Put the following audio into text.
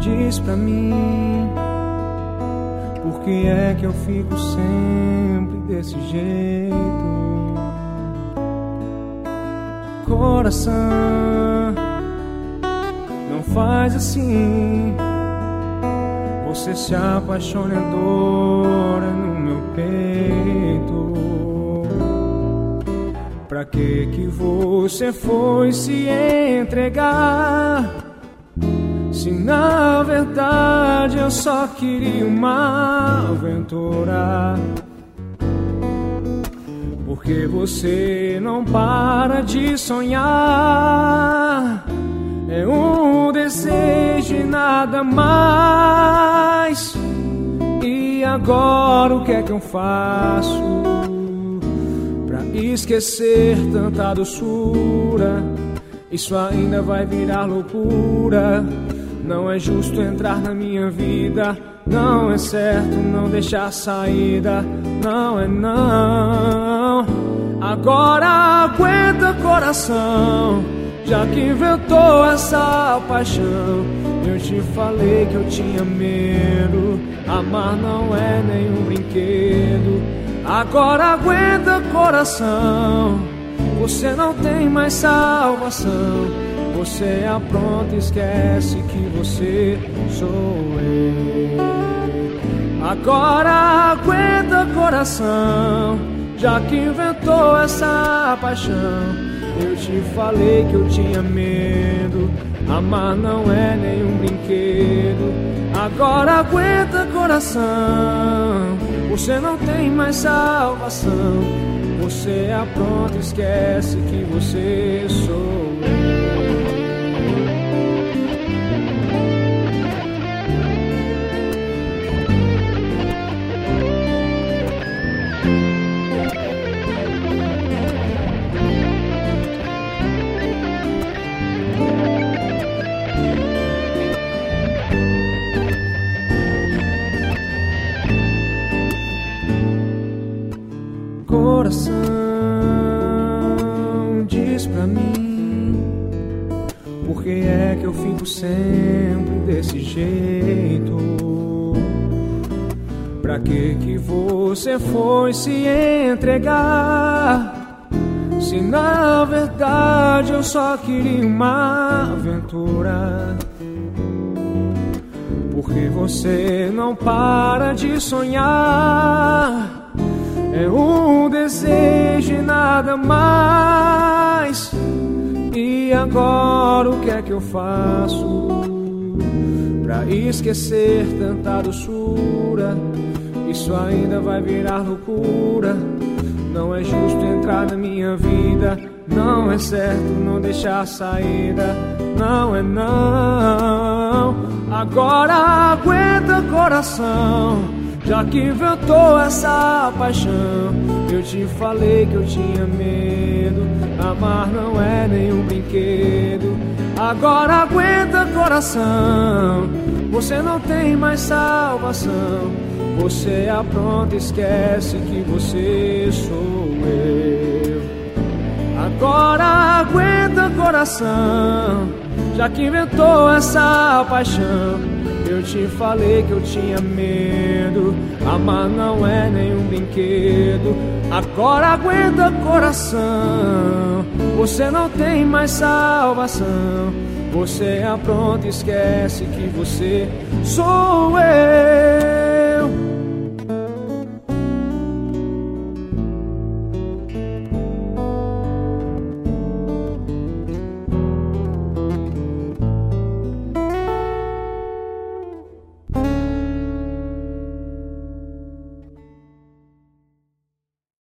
Diz pra mim, por que é que eu fico sempre desse jeito? Coração, não faz assim. Você se apaixona e adora no meu peito. Pra que você foi se entregar? Se na verdade eu só queria uma aventura. Porque você não para de sonhar. É um desejo e nada mais. E agora o que é que eu faço pra esquecer tanta doçura? Isso ainda vai virar loucura. Não é justo entrar na minha vida. Não é certo não deixar saída. Não é não. Agora aguenta, coração, já que inventou essa paixão. Eu te falei que eu tinha medo. Amar não é nenhum brinquedo. Agora aguenta, coração, você não tem mais salvação. Você apronta e esquece que você sou eu. Agora aguenta, coração, já que inventou essa paixão. Eu te falei que eu tinha medo. Amar não é nenhum brinquedo. Agora aguenta, coração, você não tem mais salvação. Você apronta e esquece que você sou eu. Coração, diz pra mim, por que é que eu fico sempre desse jeito? Pra que você foi se entregar? Se na verdade eu só queria uma aventura. Porque você não para de sonhar. É um desejo e nada mais. E agora o que é que eu faço pra esquecer tanta doçura? Isso ainda vai virar loucura. Não é justo entrar na minha vida. Não é certo não deixar saída. Não é não. Agora aguenta, coração, já que inventou essa paixão. Eu te falei que eu tinha medo. Amar não é nenhum brinquedo. Agora aguenta, coração, você não tem mais salvação. Você apronta e esquece que você sou eu. Agora aguenta, coração, já que inventou essa paixão. Eu te falei que eu tinha medo. Amar não é nenhum brinquedo. Agora aguenta, coração, você não tem mais salvação. Você apronta e esquece que você sou eu.